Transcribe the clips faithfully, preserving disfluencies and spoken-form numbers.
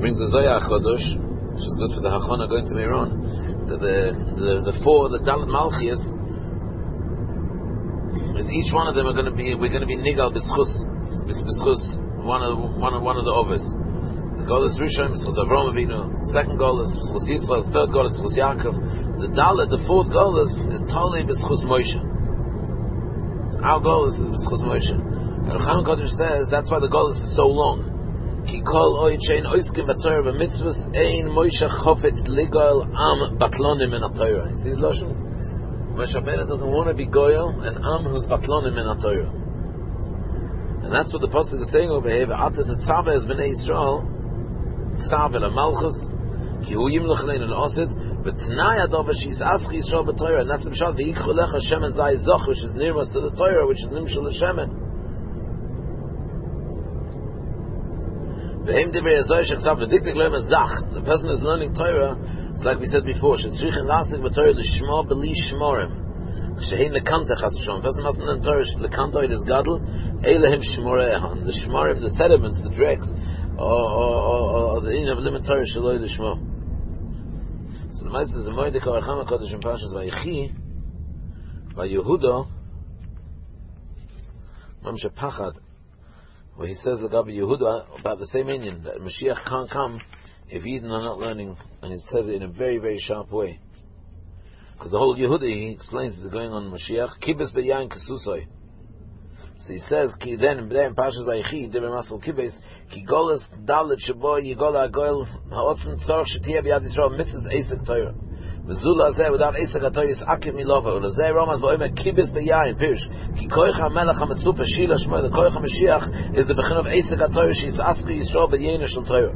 brings the Zohar Chodesh, which is good for the Hachana going to Meron. The the the, the four, the Dalet Malchias, is each one of them are going to be we're going to be nigal b'schus b'schus one of one of one of the others. The goal is Rishon, b'schus Avram Avinu. Second goal is b'schus Yitzchak. The third goal is b'schus Yaakov. The Dalet, the fourth goal is is totally b'schus Moshe. Our goal is b'schus Moshe. And Chaim Kodesh says that's why the goal is so long. Ki kol oy chein oiskim b'Torah b'mitzvos ein Moshe chofetz ligal am batlonim in Torah. You see his lashon? Moshe Rabbeinu doesn't want to be goyal and am who's batlonim in Torah. And that's what the pasuk is saying over here. V'ata tetzaveh es b'nei Yisrael tzaveh l'malchus ki hu yimloch lein l'osid v'tnai adov v'shis aski Yisrael b'Torah. And that's the pshat v'yikchu lecha shemen zay zoch, which is nirmas to the Torah, which is nimshul l'shemen. The person who's learning Torah, it's like we said before, the person mustn't learn Torah, the is gadol, the shmorim, the sediments, the dregs, or the in of limit Torah, shaloi the shmo. So the Meister is a Moedek or Chama Kodesh in Parshas Vayechi, by Yehuda, Mamshe Pachad, where he says Lagabi Yehuda about the same Indian, that Mashiach can't come if Eden are not learning, and he says it in a very, very sharp way. Because the whole Yehuda, he explains, is going on Mashiach, Kibes Be'yayin Kesusoi. So he says, Ki then, there in Parshas Vayechi, Deber Masal Kibes, Ki Golas Dalet Shabo Yigola Agoel Ha'otzen Tzorch Shetia B'yad Yisrael Mitzvahs Eisek Torah. V'zula Zeh, without Eisek HaTorah, is Akim Milova, Ulazeh Romas V'oimer Kibes Be'yayin, Pirish, Ki Koich HaMelech HaMetzupa Shila Shmoy, the Koich HaMashiach is the Bechin of Eisek HaTorah, she's Aski Yisrael B'yein Shel Torah.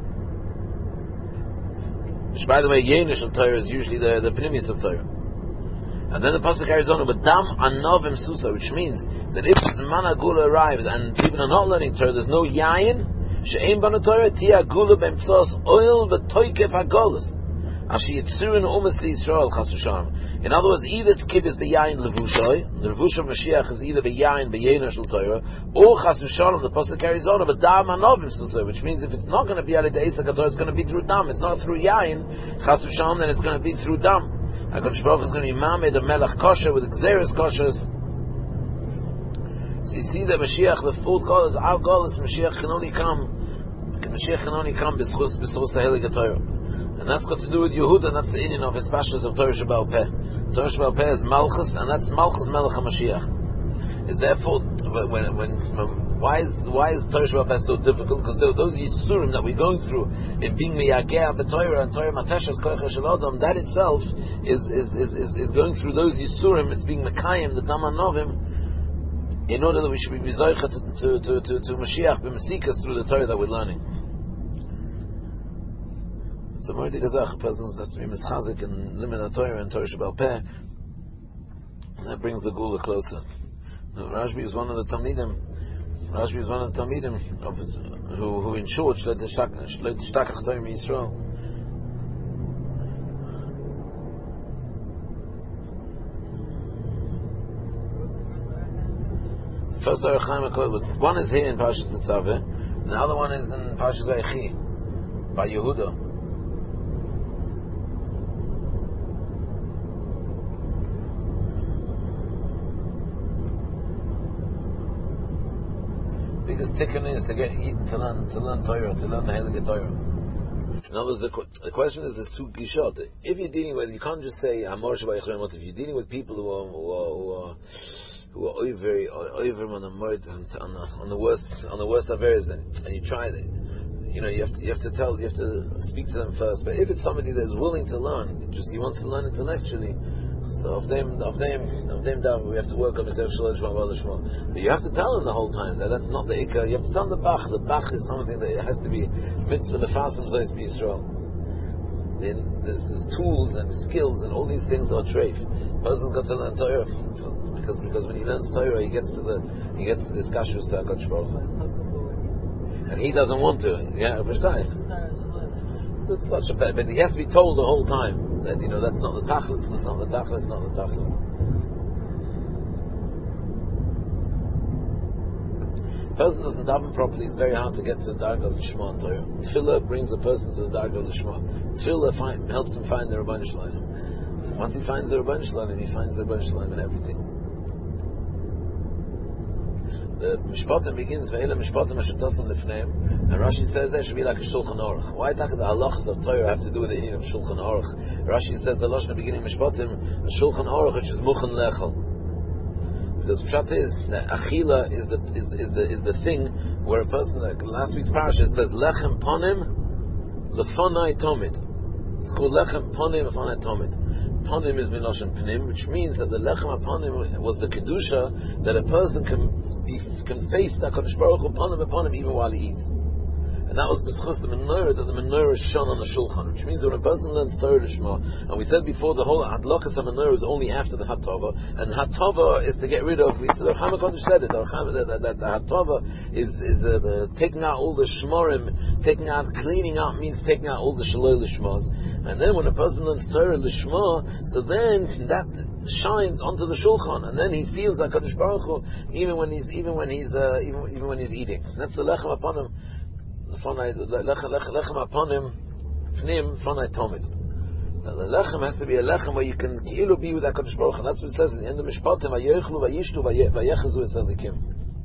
Which, by the way, Yein Shel Torah is usually the, the Pnimis of Torah. And then the pasuk carries on with Dam Anovim Susa, which means that if Zman HaGula arrives and people are not learning Torah, there's no Yayin, She'ein Bana Torah, Tia Gula B'emtzos Oil V'toikef HaGolus. Ashi Yitzurun Umas L'Yisrael Chas V'Shalom. In other words, either it's Kibis B'Yayin Levushay, the Levush of Mashiach is either B'Yayin B'Yein Shel Torah, or Chas V'Shalom, the pasuk carries on with Dam Anovim Susa, which means if it's not going to be out of the Eisek HaTorah, it's going to be through Dam. It's not through Yayin, Chas V'Shalom, then it's going to be through Dam. HaKadosh Baruch Hu is going to be Mamed, a Melech Kosher, with Xeris Koshers. So you see that Mashiach, the fourth goal is, our goal is Mashiach can only come, Mashiach can only come B'schus, B'schus the Heilige Torah. And that's got to do with Yehuda, and that's the Indian of his pashas of Torah Sheba'al Peh. Torah Sheba'al Peh is Malchus, and that's Malchus Melech HaMashiach. Is therefore, when, when, why is, why is Torah Sheba'al Peh so difficult? Because those Yisurim that we're going through, in being Miyageh B'Torah, and Torah Mateshas Koicha Shel Adam, that itself is, is, is, is, is going through those Yisurim, it's being Mekayim, the Dam Anovim, in order that we should be Mizoicha to, to, to, to, to Mashiach, B'Mesikas, through the Torah that we're learning. So Moedi Gazach, a person has to be Mischazik and limit Torah and Torah Sheba'al Peh, and that brings the Gula closer. Now, Rashbi is one of the Talmidim, Rashbi is one of the Talmidim of, who, who in short, Shleit Shtakach Torah Yisrael. First Torah Chaim HaKoel, one is here in Parshas Tetzaveh, and the other one is in Parshas Vayechi, by Yehuda. Biggest tikkun is to get eaten to learn to learn Torah, to learn the Heilige Torah. In other words, the, the question is, there's two gishot. If you're dealing with, you can't just say Hamor Shabbat Yechayim. If you're dealing with people who are who are who are, who are over over on the on the on the worst on the worst areas, and, and you try it, you know, you have to you have to tell you have to speak to them first. But if it's somebody that's willing to learn, just he wants to learn intellectually. So of them, of them, of them down, we have to work on it. But you have to tell them the whole time that that's not the ikka. You have to tell them the bach. The bach is something that it has to be mitzvah lefasim zois b'Yisrael. Then there's, there's tools and skills and all these things are treif. Person's got to learn Torah because because when he learns Torah, he gets to the he gets to this kashus to HaKadosh Baruch Hu. And he doesn't want to. Yeah, it's such a bad, but he has to be told the whole time. That, you know, that's not the tachlis, that's not the tachlis, not the tachlis. a person doesn't daven properly, it's very hard to get to the Darga Lishma and Torah. Tefillah brings a person to the Darga Lishma. Tefillah find, helps him find the Rabban Shalom. Once he finds the Rabban Shalom, he finds the Rabban Shalom in everything. The Mishpatim begins, Ve'ela Mishpatim Asher Tasan Lifneim, and Rashi says there should be like a Shulchan Aruch. Why talk the halachas of Torah have to do with the inyan of Shulchan Aruch? Rashi says the lashon beginning Mishpatim, the Shulchan Aruch, which is Muchan Lechel. Because Pshat is that Achila is the is, is the is the thing where a person, like last week's parasha, it says Lechem Panim Lefonai Tomid. It's called Lechem Panim Lefonai Tomid. Panim is Miloshen Pnim, which means that the Lechem Panim was the kedusha that a person can be, can face the Hakadosh Baruch Hu Panim upon him even while he eats. And that was b'schus the menorah, that the menorah is shone on the shulchan, which means that when a person learns Torah Lishma, and we said before, the whole hadlakas menorah is only after the hatava, and hatava is to get rid of. We said the Chama Kodesh said it. The, the, the, the hatava is is uh, the taking out all the shmorim, taking out, cleaning out means taking out all the shaloi lishmas. And then when a person learns Torah Lishma, so then that shines onto the shulchan, and then he feels like Hakadosh Baruch Hu, even when he's even when he's uh, even even when he's eating. And that's the lechem upon him. Lechem upon him, pnim fanai tomid. The lechem has to be a lechem where you can ki'ilu be with HaKadosh Baruch Hu. That's what it says in the end of Mishpatim. Vayochlu vayishtu vayechazu eselikim.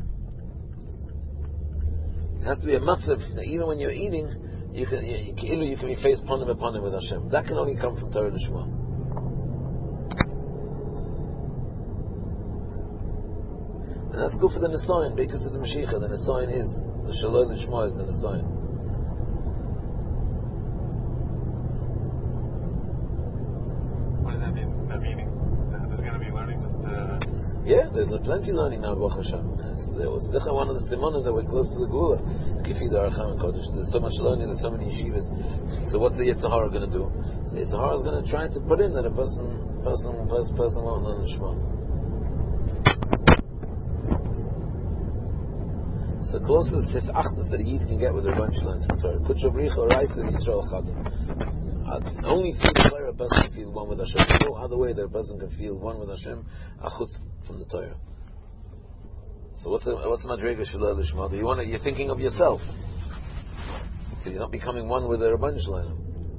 It has to be a matzav that even when you're eating, you can you, ki'ilu you can be faced upon him upon him with Hashem. That can only come from Torah Lishma. And that's good for the Nisayan because of the Mashiach. The Nisayan is the Shalom Lishma is the Nisayan. What does that mean? That meaning? There's going to be learning just uh... Yeah, there's plenty learning now, Baruch Hashem. There was one of the Simonim that were close to the Gula. Kifi the Aracham and Kodesh. There's so much learning, there's so many yeshivas. So what's the Yetzer Hara going to do? So Yetzer Hara is going to try to put in that a person, person, person, person won't learn the Shema. The closest his achtas that a yid can get with the Rebbeinu Shalom from Torah. Kutsha Bricha Raisa Yisrael Chadam. Only through the Torah a person can feel one with Hashem. No other way that a person can feel one with Hashem achutz from the Torah. So what's the, what's Madrega Shalom Lishma? You want to, you're thinking of yourself. So you're not becoming one with the Rebbeinu Shalom.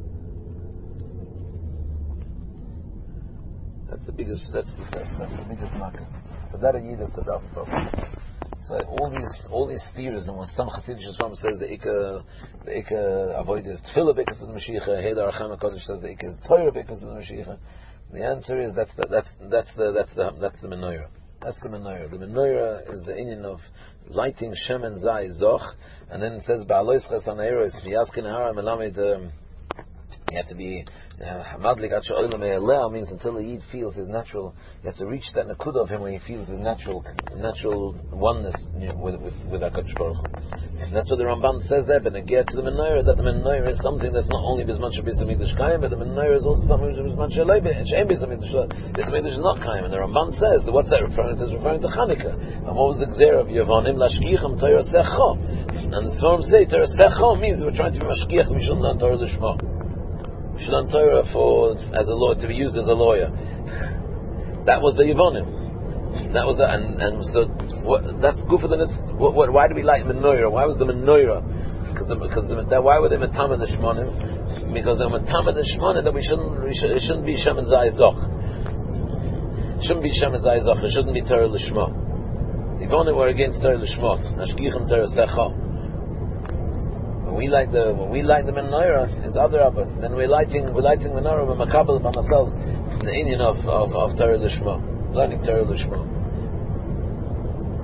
That's the biggest. That's the, that's, that's the biggest market. But that a yid has to daven properly. So all these all these theories, and when some Hasidic Shasvam says the Ika the Ika avoid is Tefillah because of the Mashiach, Heder Aracham HaKodesh says the Ika is Torah because of the Mashiach. The answer is that's the that's that's the that's the that's the menorah. That's the menorah. The menorah is the inyan of lighting Shem and Zai Zoch, and then it says Ba'alois Chasan Eros V'Yaskin Hara Melamed. You have to be Hamadlik Acha Olam Me'aleh means until the Yid feels his natural. He has to reach that nakuda of him where he feels his natural, natural oneness, you know, with with with HaKadosh Baruch Hu. And that's what the Ramban says there. But again, to the menorah, that the menorah is something that's not only bisman shabis hamikdash kaim, but the menorah is also something which is bisman shalei and she'em bis hamikdash. This hamikdash is not kaim, and the Ramban says that what's that referring to? It's referring to Chanukah. And what was the gzera of Yevonim lashkicham Torah secho? And the Sforim say Torah secho means we're trying to be mashkiach. We shouldn't learn Torah lishma. We should learn Torah for as a lawyer, to be used as a lawyer. That was the Yevonim. That was the, and and so what, that's good for the what, what, why do we like menorah? Why was the menorah? Because the, because the, that, why were they matama the shmonim? Because they were matama the shmonim that we shouldn't we should, it shouldn't be shem and zay zoch. It shouldn't be shem and zay zoch. It shouldn't be Torah lishma. The Yevonim were against Torah lishma. Nashkichim Torah secha. When we like the when we like the menorah is other other. Then we're lighting we're lighting menorah with makabel by ourselves. The inyan of of, of Torah lishma, learning Torah lishma.